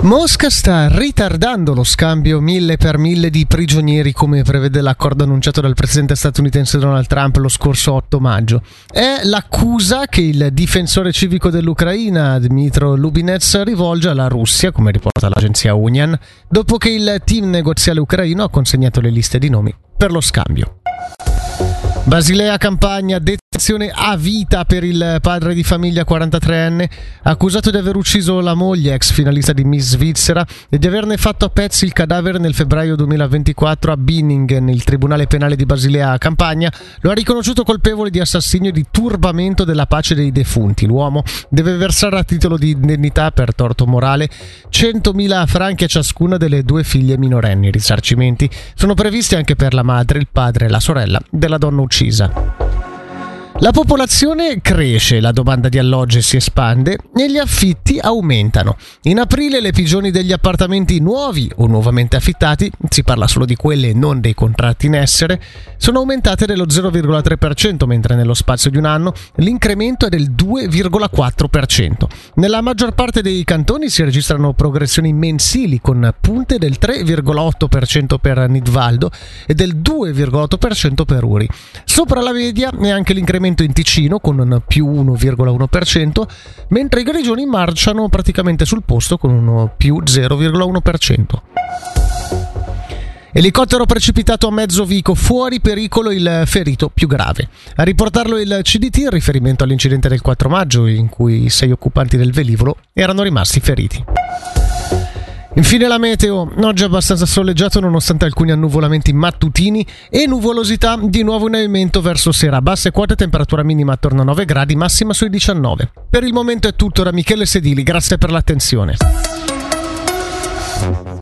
Mosca sta ritardando lo scambio 1000 per 1000 di prigionieri come prevede l'accordo annunciato dal presidente statunitense Donald Trump lo scorso 8 maggio. È l'accusa che il difensore civico dell'Ucraina, Dmytro Lubinets, rivolge alla Russia, come riporta l'agenzia Union, dopo che il team negoziale ucraino ha consegnato le liste di nomi per lo scambio. Basilea Campagna, detenzione a vita per il padre di famiglia 43enne, accusato di aver ucciso la moglie, ex finalista di Miss Svizzera, e di averne fatto a pezzi il cadavere nel febbraio 2024 a Binningen. Il Tribunale Penale di Basilea Campagna lo ha riconosciuto colpevole di assassinio e di turbamento della pace dei defunti. L'uomo deve versare a titolo di indennità per torto morale 100.000 franchi a ciascuna delle due figlie minorenni. I risarcimenti sono previsti anche per la madre, il padre e la sorella della donna uccisa. La popolazione cresce, la domanda di alloggi si espande e gli affitti aumentano. In aprile le pigioni degli appartamenti nuovi o nuovamente affittati, si parla solo di quelle e non dei contratti in essere, sono aumentate dello 0,3%, mentre nello spazio di un anno l'incremento è del 2,4%. Nella maggior parte dei cantoni si registrano progressioni mensili con punte del 3,8% per Nidvaldo e del 2,8% per Uri. Sopra la media è anche l'incremento in Ticino con un più 1,1%, mentre i grigioni marciano praticamente sul posto con un più 0,1%. Elicottero precipitato a Mezzovico, fuori pericolo il ferito più grave. A riportarlo il CDT in riferimento all'incidente del 4 maggio in cui 6 occupanti del velivolo erano rimasti feriti. Infine la meteo, oggi è abbastanza soleggiato nonostante alcuni annuvolamenti mattutini e nuvolosità di nuovo in aumento verso sera. Basse quote, temperatura minima attorno a 9 gradi, massima sui 19. Per il momento è tutto da Michele Sedili, grazie per l'attenzione.